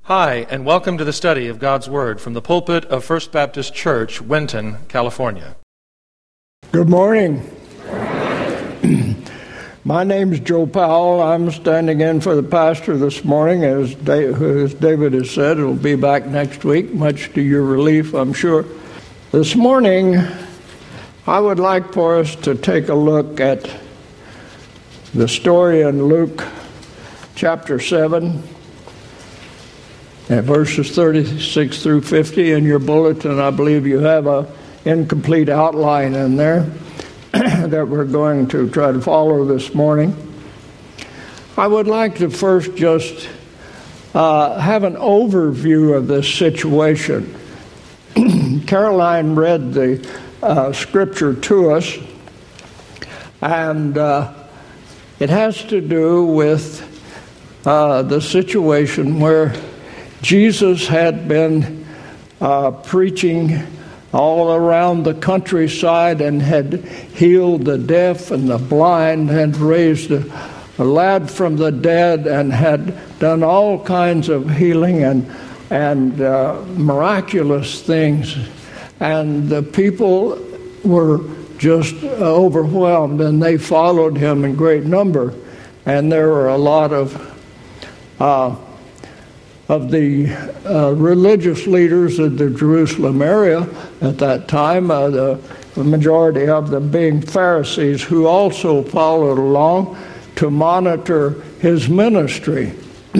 Hi, and welcome to the study of God's Word from the pulpit of First Baptist Church, Winton, California. Good morning. My name is Joe Powell. I'm standing in for the pastor this morning. As David has said, it'll be back next week, much to your relief, I'm sure. This morning, I would like for us to take a look at the story in Luke chapter 7, and verses 36 through 50. In your bulletin, I believe you have an incomplete outline in there that we're going to try to follow this morning. I would like to first just have an overview of this situation. Caroline read the scripture to us, and it has to do with the situation where Jesus had been preaching all around the countryside and had healed the deaf and the blind, had raised a lad from the dead, and had done all kinds of healing and miraculous things. And the people were just overwhelmed, and they followed him in great number. And there were a lot of the religious leaders of the Jerusalem area at that time, the majority of them being Pharisees, who also followed along to monitor his ministry.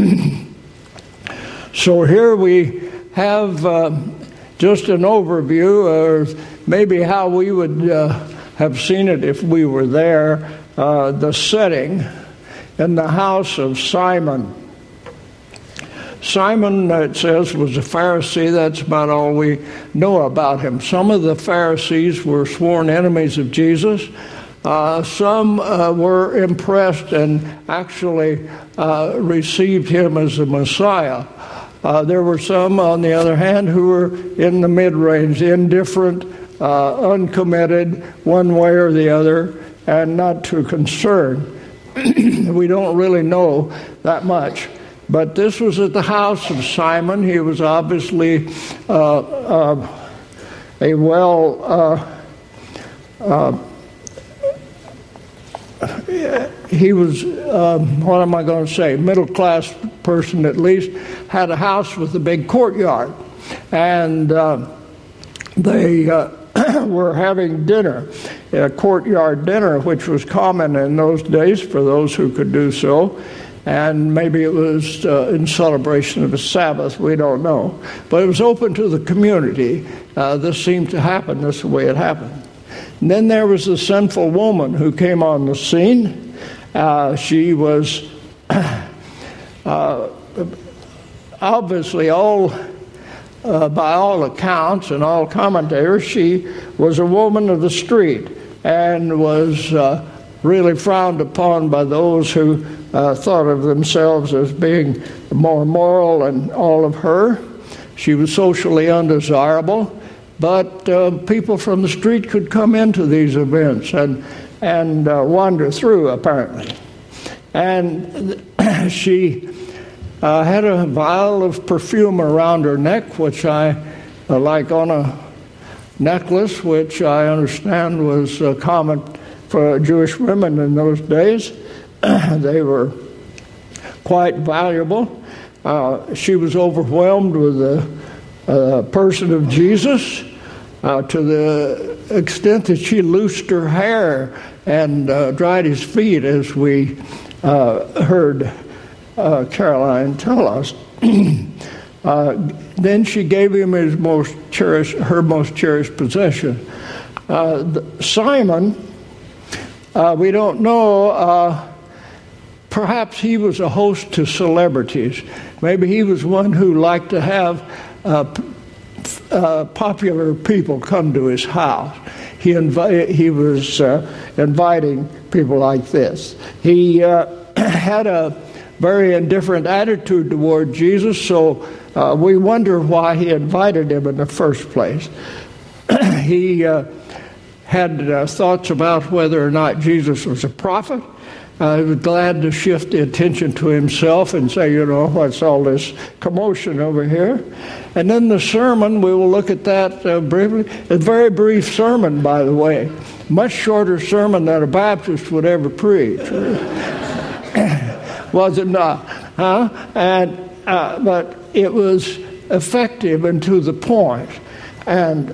So here we have just an overview, or maybe how we would have seen it if we were there, the setting in the house of Simon. Simon, it says, was a Pharisee. That's about all we know about him. Some of the Pharisees were sworn enemies of Jesus. Some were impressed and actually received him as the Messiah. There were some, on the other hand, who were in the mid-range, indifferent, uncommitted, one way or the other, and not too concerned. We don't really know that much. But this was at the house of Simon. He was obviously middle-class person at least, had a house with a big courtyard. And they were having dinner, a courtyard dinner, which was common in those days for those who could do so. And maybe it was in celebration of the Sabbath, we don't know. But it was open to the community. This seemed to happen, this is the way it happened. And then there was the sinful woman who came on the scene. She was obviously, by all accounts and all commentators, she was a woman of the street and was really frowned upon by those who thought of themselves as being more moral and all of her. She was socially undesirable, but people from the street could come into these events and wander through, apparently. And she had a vial of perfume around her neck, which I like on a necklace, which I understand was common for Jewish women in those days. They were quite valuable. She was overwhelmed with the person of Jesus to the extent that she loosed her hair and dried his feet, as we heard Caroline tell us. Then she gave him her most cherished possession. Simon, we don't know. Perhaps he was a host to celebrities. Maybe he was one who liked to have popular people come to his house. He was inviting people like this. He had a very indifferent attitude toward Jesus, so we wonder why he invited him in the first place. He had thoughts about whether or not Jesus was a prophet. was glad to shift the attention to himself and say, what's all this commotion over here? And then the sermon, we will look at that briefly. A very brief sermon, by the way. Much shorter sermon than a Baptist would ever preach. Was it not? Huh? But it was effective and to the point. And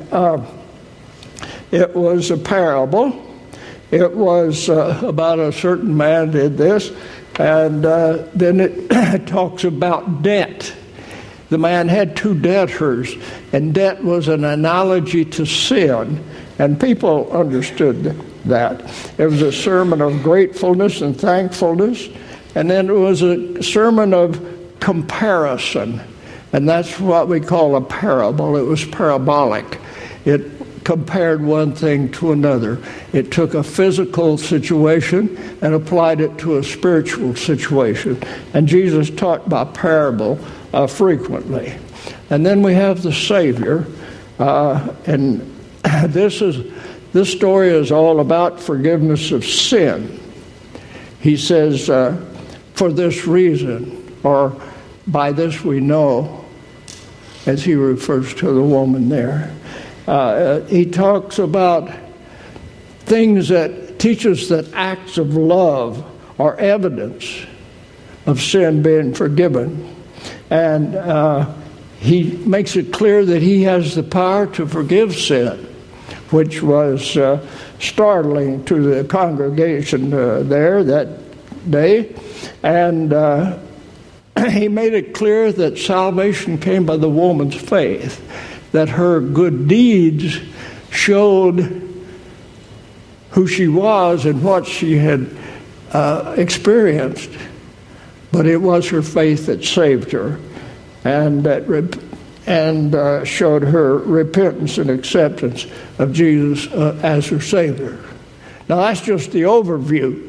it was a parable. It was about a certain man did this. And then it talks about debt. The man had two debtors, and debt was an analogy to sin. And people understood that. It was a sermon of gratefulness and thankfulness. And then it was a sermon of comparison. And that's what we call a parable. It was parabolic. It compared one thing to another. It took a physical situation and applied it to a spiritual situation. And Jesus taught by parable frequently. And then we have the Savior. And this story is all about forgiveness of sin. He says, for this reason, or by this we know, as he refers to the woman there. He talks about things that teach us that acts of love are evidence of sin being forgiven. And he makes it clear that he has the power to forgive sin, which was startling to the congregation there that day. And he made it clear that salvation came by the woman's faith, that her good deeds showed who she was and what she had experienced. But it was her faith that saved her, and that showed her repentance and acceptance of Jesus as her Savior. Now that's just the overview.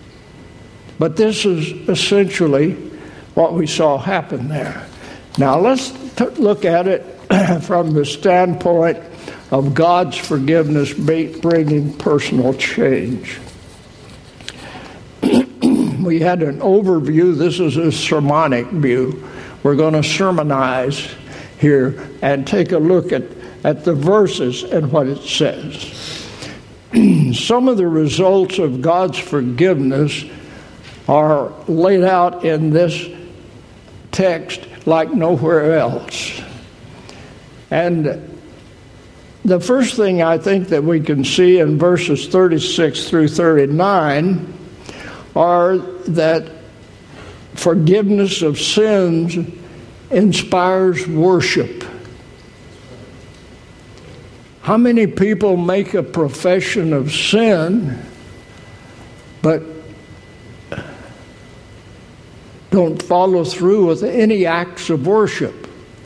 But this is essentially what we saw happen there. Now let's look at it from the standpoint of God's forgiveness bringing personal change. We had an overview. This is a sermonic view. We're going to sermonize here and take a look at the verses and what it says. Some of the results of God's forgiveness are laid out in this text like nowhere else. And the first thing I think that we can see in verses 36 through 39 are that forgiveness of sins inspires worship. How many people make a profession of sin but don't follow through with any acts of worship?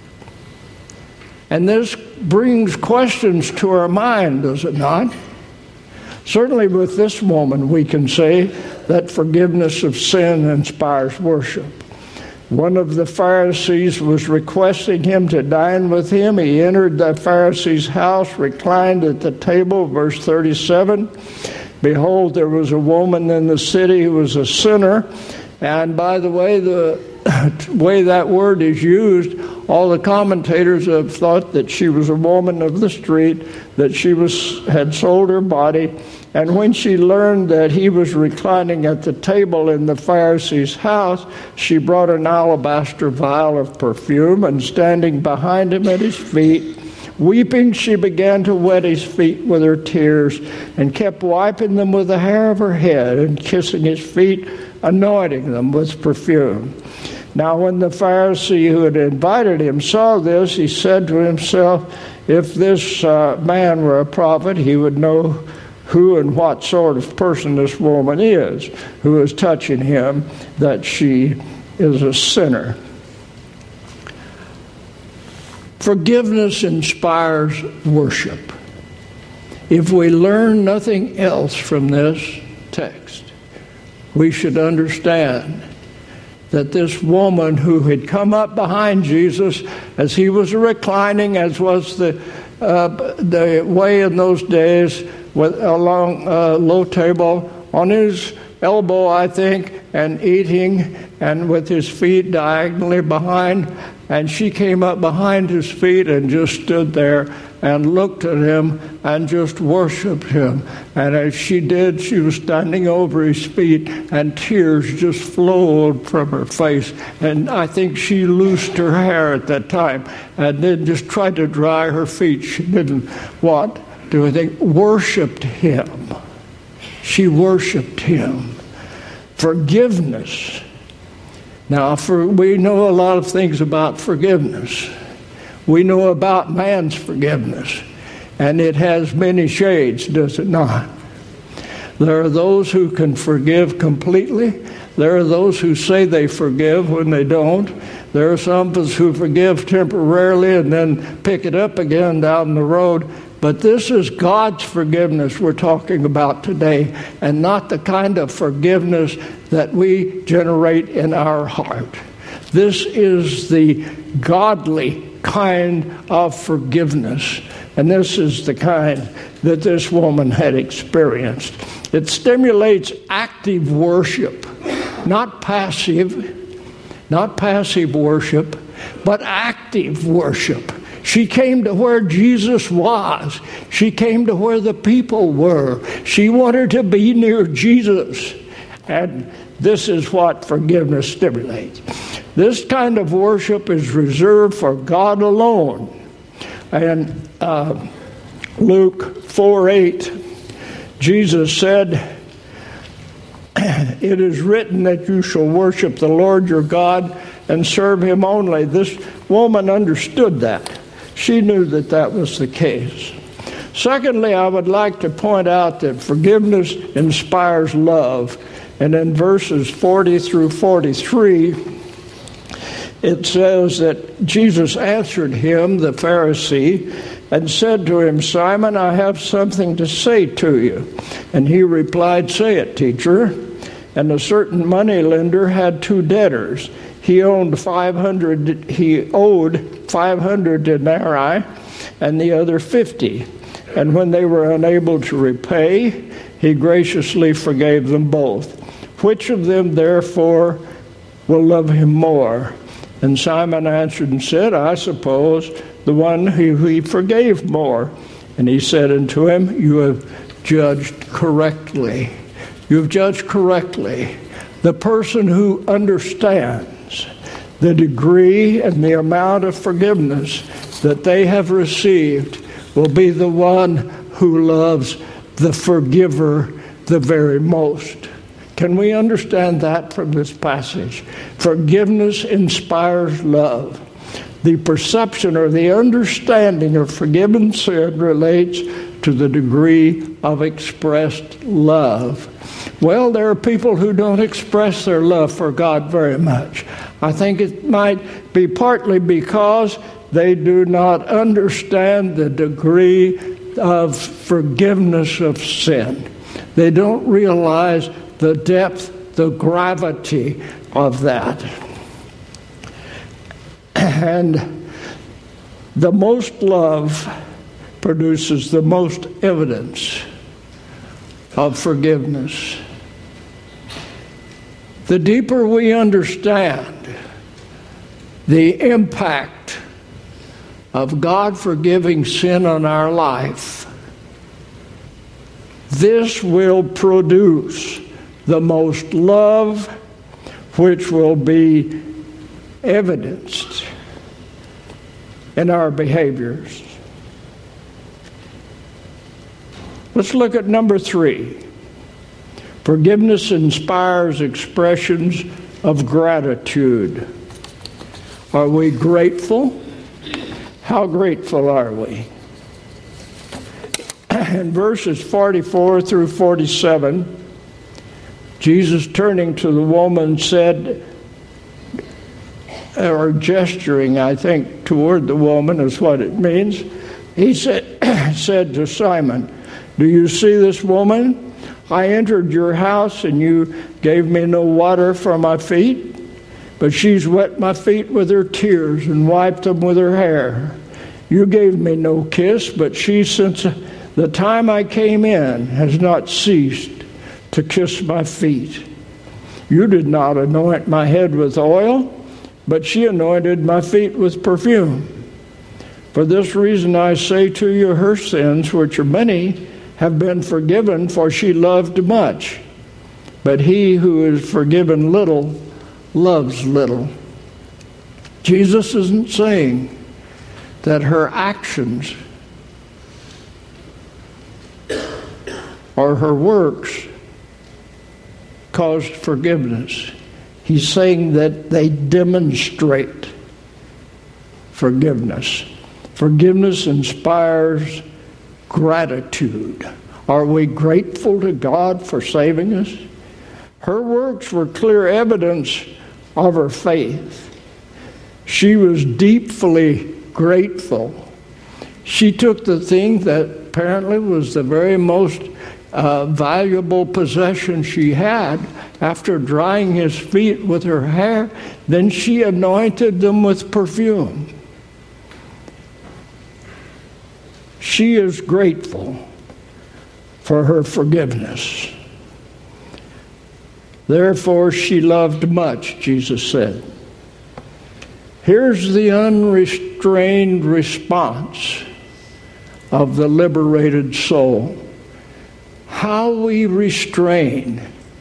And this brings questions to our mind, does it not? Certainly with this woman, we can say that forgiveness of sin inspires worship. One of the Pharisees was requesting him to dine with him. He entered the Pharisee's house, reclined at the table, verse 37. Behold, there was a woman in the city who was a sinner. And by the way, the way that word is used, all the commentators have thought that she was a woman of the street, that she had sold her body. And when she learned that he was reclining at the table in the Pharisee's house, she brought an alabaster vial of perfume, and standing behind him at his feet, weeping, she began to wet his feet with her tears, and kept wiping them with the hair of her head, and kissing his feet, anointing them with perfume. Now when the Pharisee who had invited him saw this, he said to himself, if this man were a prophet, he would know who and what sort of person this woman is who is touching him, that she is a sinner. Forgiveness inspires worship. If we learn nothing else from this text, we should understand that this woman who had come up behind Jesus as he was reclining, as was the way in those days, along a low table on his elbow, I think, and eating, and with his feet diagonally behind. And she came up behind his feet and just stood there and looked at him and just worshiped him. And as she did, she was standing over his feet, and tears just flowed from her face. And I think she loosed her hair at that time and then just tried to dry her feet. She didn't want to, I think, worshipped him. She worshipped him. Forgiveness. Now, we know a lot of things about forgiveness. We know about man's forgiveness, and it has many shades, does it not? There are those who can forgive completely. There are those who say they forgive when they don't. There are some of us who forgive temporarily and then pick it up again down the road. But this is God's forgiveness we're talking about today, and not the kind of forgiveness that we generate in our heart. This is the godly kind of forgiveness, and this is the kind that this woman had experienced. It stimulates active worship, not passive worship, but active worship. She came to where Jesus was. She came to where the people were. She wanted to be near Jesus. And this is what forgiveness stimulates. This kind of worship is reserved for God alone. And Luke 4:8, Jesus said, "It is written that you shall worship the Lord your God and serve him only." This woman understood that. She knew that that was the case. Secondly, I would like to point out that forgiveness inspires love. And in verses 40 through 43, it says that Jesus answered him, the Pharisee, and said to him, "Simon, I have something to say to you." And he replied, "Say it, teacher." And a certain moneylender had two debtors. He owed 500 denarii, and the other 50. And when they were unable to repay, he graciously forgave them both. Which of them, therefore, will love him more? And Simon answered and said, "I suppose the one who he forgave more." And he said unto him, "You have judged correctly." You have judged correctly. The person who understands the degree and the amount of forgiveness that they have received will be the one who loves the forgiver the very most. Can we understand that from this passage? Forgiveness inspires love. The perception or the understanding of forgiven sin relates to the degree of expressed love. Well, there are people who don't express their love for God very much. I think it might be partly because they do not understand the degree of forgiveness of sin. They don't realize the depth, the gravity of that. And the most love produces the most evidence of forgiveness. The deeper we understand the impact of God forgiving sin on our life, this will produce the most love, which will be evidenced in our behaviors. Let's look at number 3. Forgiveness inspires expressions of gratitude. Are we grateful? How grateful are we? In verses 44 through 47, Jesus, turning to the woman, said, or gesturing, I think, toward the woman is what it means. He said to Simon, "Do you see this woman? I entered your house and you gave me no water for my feet, but she's wet my feet with her tears and wiped them with her hair. You gave me no kiss, but she, since the time I came in, has not ceased to kiss my feet. You did not anoint my head with oil, but she anointed my feet with perfume. For this reason I say to you, her sins, which are many, have been forgiven, for she loved much. But he who is forgiven little loves little. Jesus isn't saying that her actions or her works caused forgiveness. He's saying that they demonstrate forgiveness. Forgiveness inspires gratitude. Are we grateful to God for saving us? Her works were clear evidence of her faith. She was deeply grateful. She took the thing that apparently was the very most valuable possession she had. After drying his feet with her hair, then she anointed them with perfume. She is grateful for her forgiveness. Therefore, she loved much, Jesus said. Here's the unrestrained response of the liberated soul. How we restrain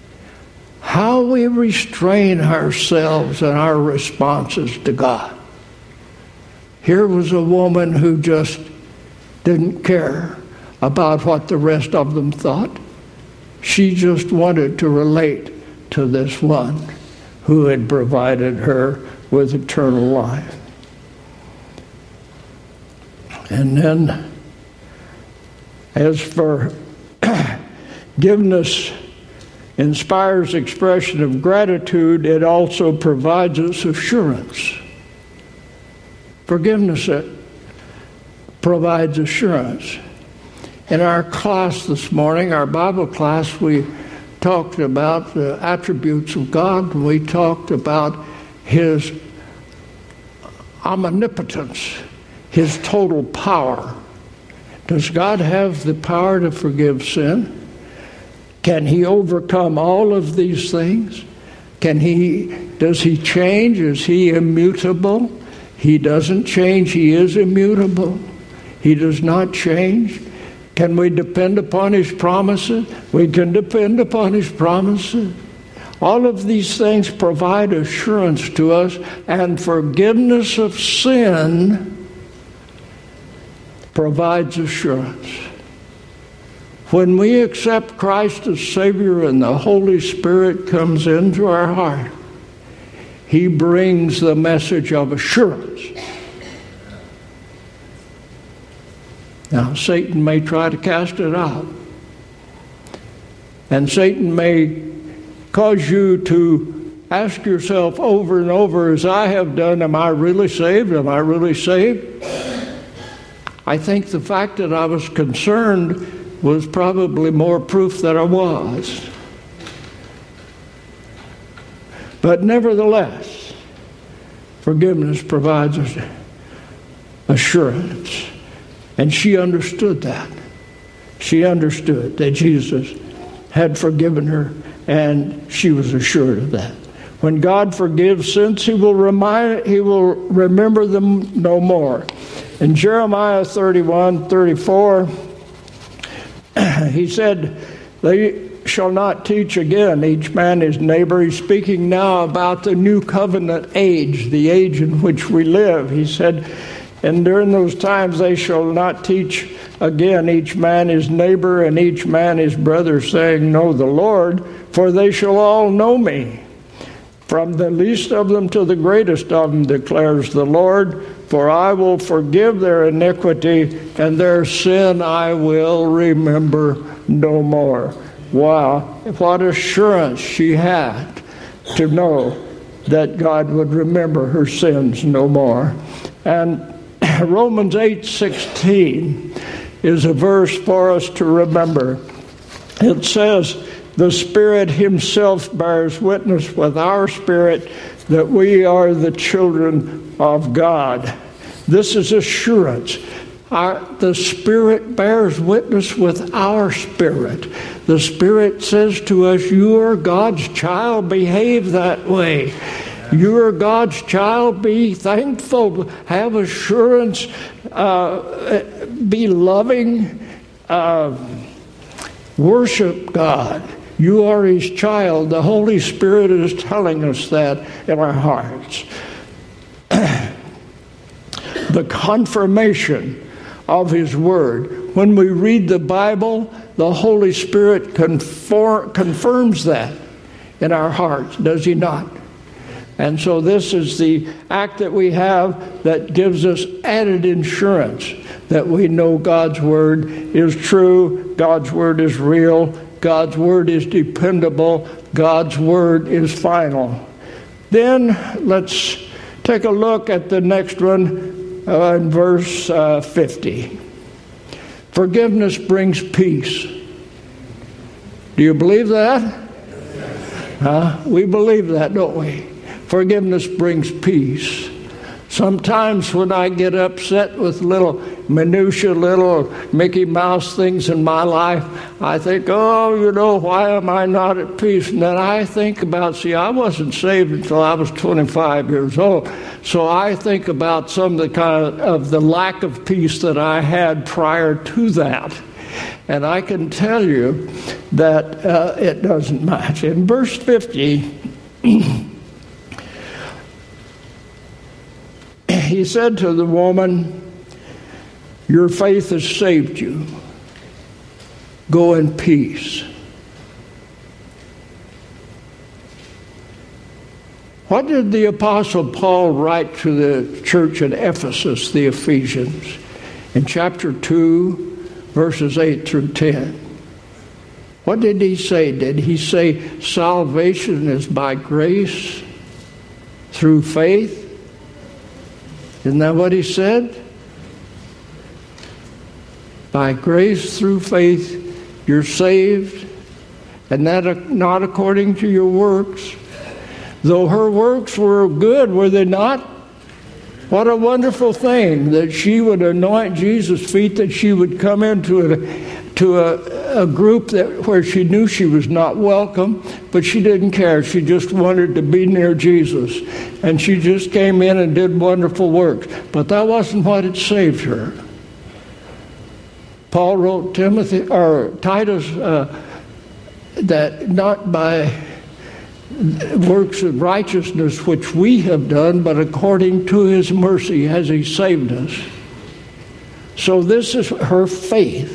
ourselves and our responses to God. Here was a woman who just didn't care about what the rest of them thought. She just wanted to relate to this one who had provided her with eternal life. And then, as for forgiveness inspires expression of gratitude, it also provides us assurance. Forgiveness provides assurance. In our class this morning, our Bible class, we talked about the attributes of God. We talked about His omnipotence, His total power. Does God have the power to forgive sin? Can He overcome all of these things? Does He change? Is He immutable? He doesn't change. He is immutable. He does not change. Can we depend upon His promises? We can depend upon His promises. All of these things provide assurance to us, and forgiveness of sin provides assurance. When we accept Christ as Savior and the Holy Spirit comes into our heart, He brings the message of assurance. Now, Satan may try to cast it out. And Satan may cause you to ask yourself over and over, as I have done, am I really saved? Am I really saved? I think the fact that I was concerned was probably more proof that I was. But nevertheless, forgiveness provides us assurance. And she understood that. She understood that Jesus had forgiven her, and she was assured of that. When God forgives sins, He will remember them no more. In Jeremiah 31:34, He said, they shall not teach again, each man his neighbor. He's speaking now about the new covenant age, the age in which we live. He said, and during those times they shall not teach again, each man his neighbor and each man his brother, saying, know the Lord, for they shall all know me. From the least of them to the greatest of them, declares the Lord, for I will forgive their iniquity, and their sin I will remember no more. Wow, what assurance she had to know that God would remember her sins no more. And Romans 8:16 is a verse for us to remember. It says, the Spirit Himself bears witness with our spirit that we are the children of God. This is assurance. The Spirit bears witness with our spirit. The Spirit says to us, you are God's child, behave that way. You are God's child, be thankful, have assurance, be loving, worship God. You are His child. The Holy Spirit is telling us that in our hearts. The confirmation of His Word. When we read the Bible, the Holy Spirit confirms that in our hearts, does He not? And so this is the act that we have that gives us added insurance that we know God's Word is true, God's Word is real, God's Word is dependable, God's Word is final. Then let's take a look at the next one in verse 50. Forgiveness brings peace. Do you believe that? We believe that, don't we? Forgiveness brings peace. Sometimes when I get upset with little minutia, little Mickey Mouse things in my life, I think, why am I not at peace? And then I think about, I wasn't saved until I was 25 years old. So I think about some of the kind of the lack of peace that I had prior to that. And I can tell you that it doesn't match. In verse 50, He said to the woman, your faith has saved you. Go in peace. What did the Apostle Paul write to the church in Ephesus, the Ephesians, in chapter 2, verses 8 through 10? What did he say? Did he say salvation is by grace through faith? Isn't that what he said? By grace through faith, you're saved, and that not according to your works. Though her works were good, were they not? What a wonderful thing that she would anoint Jesus' feet, that she would come into a group where she knew she was not welcome, but she didn't care. She just wanted to be near Jesus. And she just came in and did wonderful works. But that wasn't what had saved her. Paul wrote Titus that not by works of righteousness which we have done, but according to His mercy has He saved us. So this is her faith.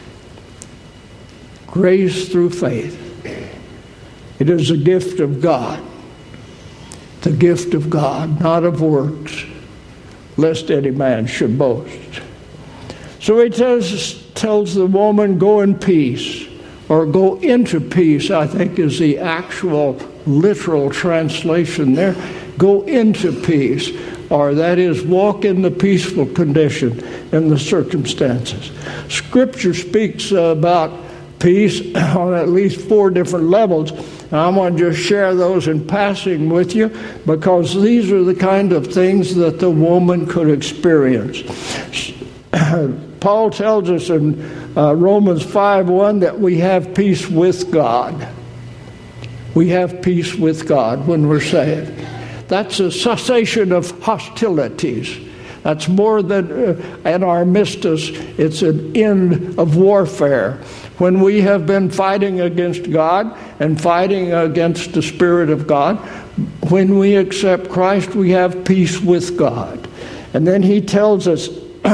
Grace through faith. It is a gift of God. The gift of God, not of works, lest any man should boast. So He tells the woman, go in peace, or go into peace, I think is the actual literal translation there. Go into peace, or that is, walk in the peaceful condition in the circumstances. Scripture speaks about peace on at least 4 different levels. And I want to just share those in passing with you, because these are the kind of things that the woman could experience. Paul tells us in Romans 5:1 that we have peace with God. We have peace with God when we're saved. That's a cessation of hostilities. That's more than an armistice. It's an end of warfare. When we have been fighting against God and fighting against the Spirit of God, when we accept Christ, we have peace with God. And then he tells us,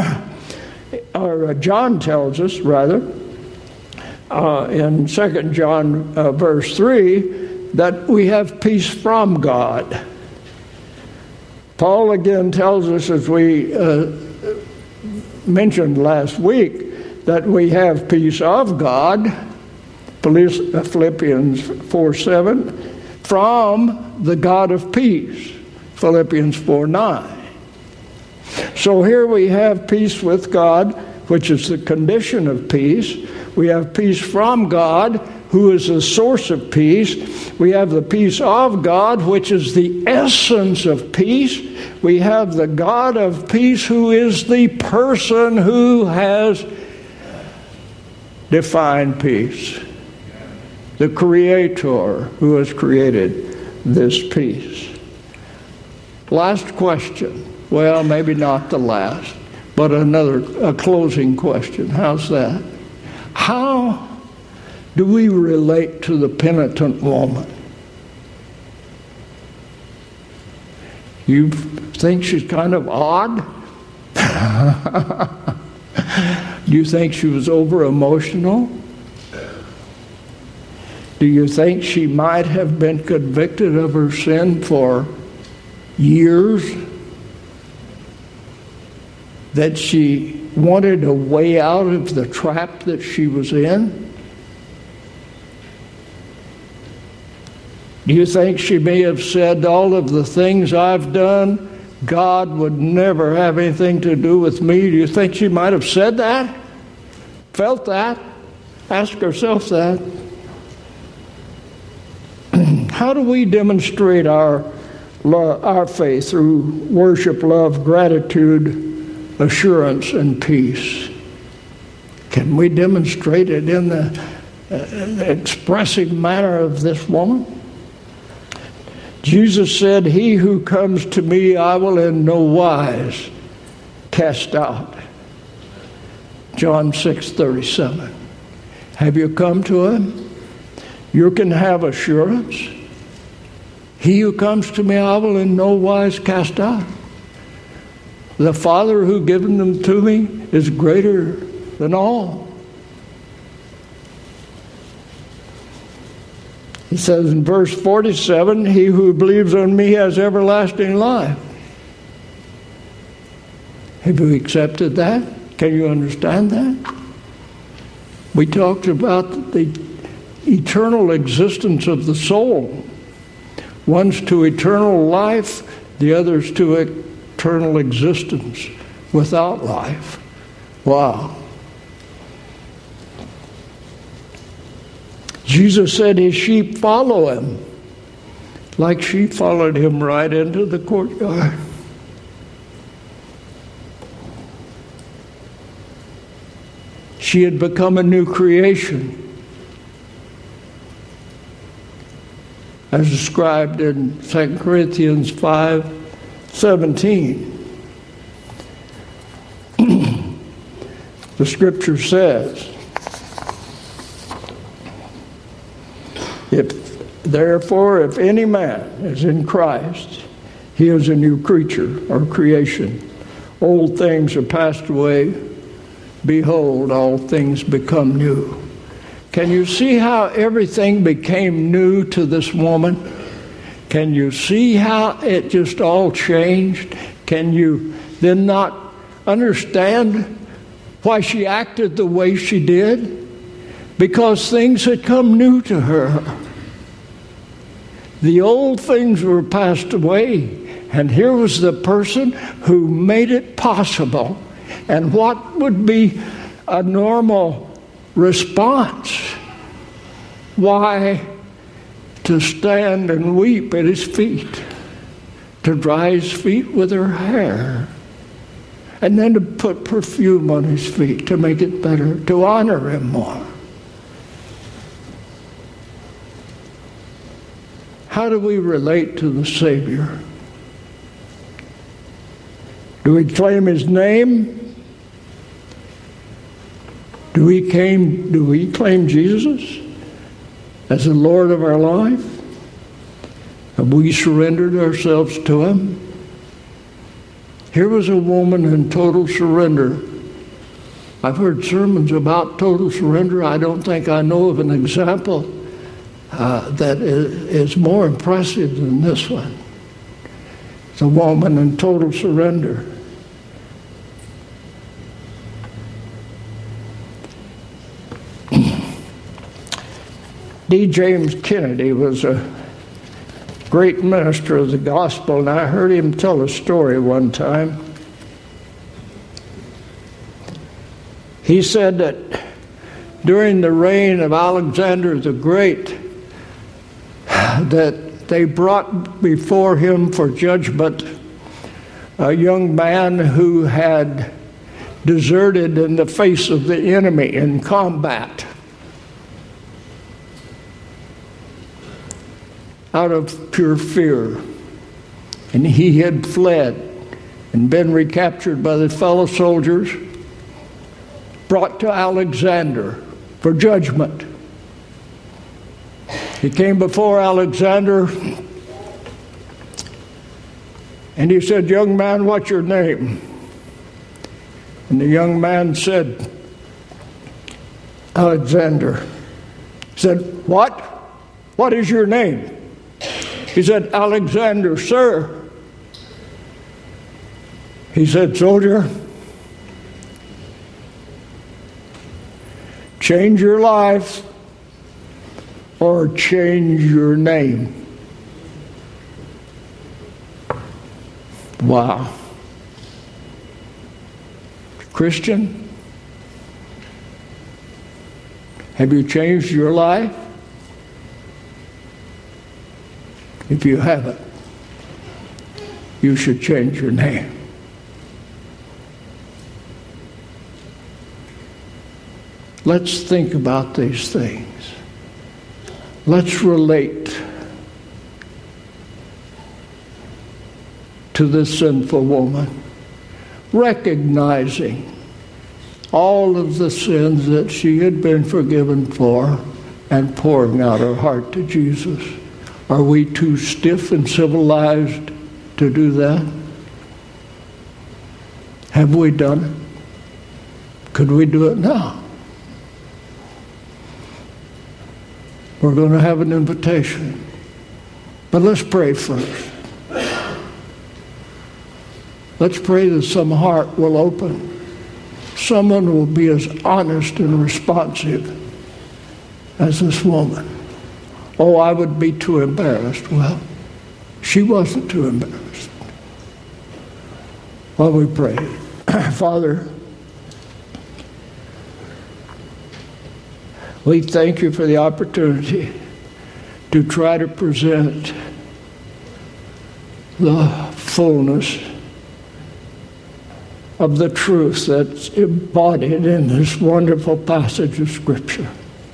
or John tells us, rather, in 2 John verse 3, that we have peace from God. Paul again tells us, as we mentioned last week, that we have peace of God, Philippians 4:7, from the God of peace, Philippians 4:9. So here we have peace with God which is the condition of peace. We have peace from God, who is the source of peace. We have the peace of God, which is the essence of peace. We have the God of peace, who is the person who has defined peace. The Creator who has created this peace. Last question. Well, maybe not the last, but a closing question. How's that? How do we relate to the penitent woman? You think she's kind of odd? Do you think she was over-emotional? Do you think she might have been convicted of her sin for years? That she wanted a way out of the trap that she was in? Do you think she may have said, all of the things I've done, God would never have anything to do with me? Do you think she might have said that? Felt that? Ask herself that. How do we demonstrate our faith? Through worship, love, gratitude, assurance, and peace. Can we demonstrate it in the expressive manner of this woman? Jesus said, "He who comes to me, I will in no wise cast out." John 6:37. Have you come to him? You can have assurance. He who comes to me, I will in no wise cast out. The Father who given them to me is greater than all. He says in verse 47, he who believes on me has everlasting life. Have you accepted that? Can you understand that? We talked about the eternal existence of the soul. One's to eternal life, the other's to eternal existence without life. Wow. Jesus said his sheep follow him, like sheep followed him right into the courtyard. She had become a new creation, as described in 2 Corinthians 5:17. The scripture says, Therefore, if any man is in Christ, he is a new creature or creation. Old things are passed away. Behold, all things become new. Can you see how everything became new to this woman? Can you see how it just all changed? Can you then not understand why she acted the way she did? Because things had come new to her. The old things were passed away, and here was the person who made it possible. And what would be a normal response? Why, to stand and weep at his feet, to dry his feet with her hair, and then to put perfume on his feet to make it better, to honor him more. How do we relate to the Savior? Do we claim his name? Do we claim Jesus as the Lord of our life? Have we surrendered ourselves to him? Here was a woman in total surrender. I've heard sermons about total surrender. I don't think I know of an example that is more impressive than this one. It's a woman in total surrender. D. James Kennedy was a great minister of the gospel, and I heard him tell a story one time. He said that during the reign of Alexander the Great, that they brought before him for judgment a young man who had deserted in the face of the enemy in combat out of pure fear. And he had fled and been recaptured by the fellow soldiers, brought to Alexander for judgment. He came before Alexander and he said, "Young man, what's your name?" And the young man said, "Alexander." He said, "What? What is your name?" He said, "Alexander, sir." He said, "Soldier, change your life or change your name." Wow. Christian, have you changed your life? If you haven't, you should change your name. Let's think about these things. Let's relate to this sinful woman, recognizing all of the sins that she had been forgiven for and pouring out her heart to Jesus. Are we too stiff and civilized to do that? Have we done it? Could we do it now? We're going to have an invitation. But let's pray first. Let's pray that some heart will open. Someone will be as honest and responsive as this woman. Oh, I would be too embarrassed. Well, she wasn't too embarrassed. While we pray, Father, we thank you for the opportunity to try to present the fullness of the truth that's embodied in this wonderful passage of Scripture.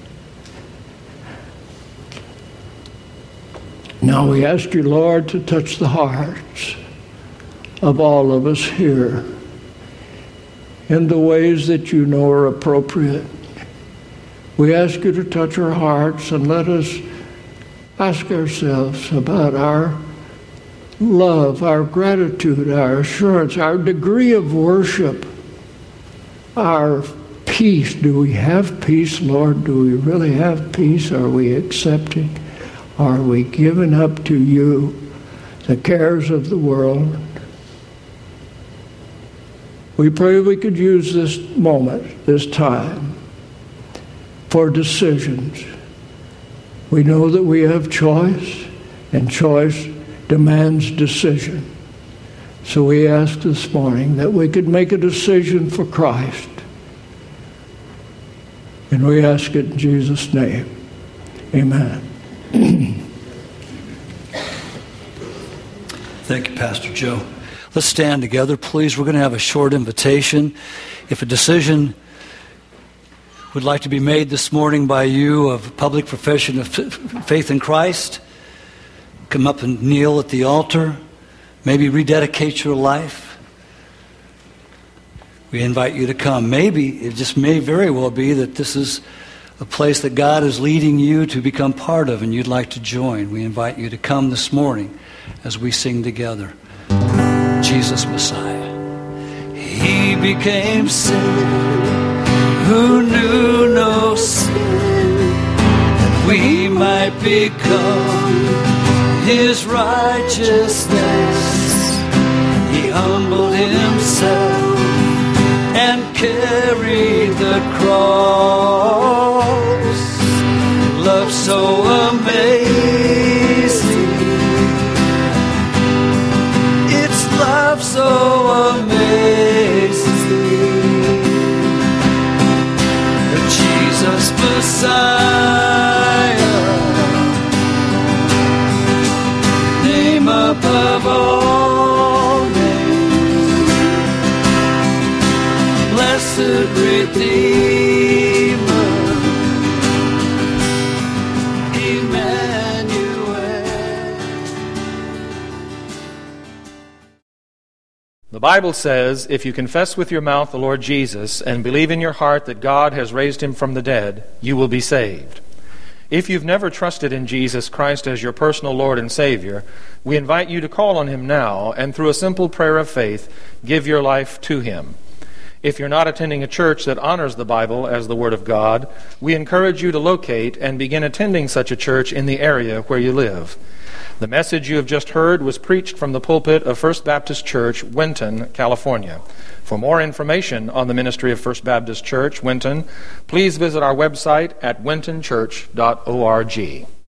Now we ask you, Lord, to touch the hearts of all of us here in the ways that you know are appropriate. We ask you to touch our hearts and let us ask ourselves about our love, our gratitude, our assurance, our degree of worship, our peace. Do we have peace, Lord? Do we really have peace? Are we accepting? Are we giving up to you the cares of the world? We pray we could use this moment, this time, for decisions. We know that we have choice, and choice demands decision. So we ask this morning that we could make a decision for Christ. And we ask it in Jesus' name. Amen. Thank you, Pastor Joe. Let's stand together, please. We're going to have a short invitation. If a decision would like to be made this morning by you of public profession of faith in Christ, come up and kneel at the altar. Maybe rededicate your life. We invite you to come. Maybe, it just may very well be that this is a place that God is leading you to become part of and you'd like to join. We invite you to come this morning as we sing together. Jesus Messiah. He became sin who knew no sin, that we might become his righteousness. He humbled himself and carried the cross. Love so amazing, it's love so amazing. blessed Redeemer, Emmanuel. The Bible says, if you confess with your mouth the Lord Jesus and believe in your heart that God has raised him from the dead, you will be saved. If you've never trusted in Jesus Christ as your personal Lord and Savior, we invite you to call on him now and through a simple prayer of faith, give your life to him. If you're not attending a church that honors the Bible as the Word of God, we encourage you to locate and begin attending such a church in the area where you live. The message you have just heard was preached from the pulpit of First Baptist Church, Winton, California. For more information on the ministry of First Baptist Church, Winton, please visit our website at wintonchurch.org.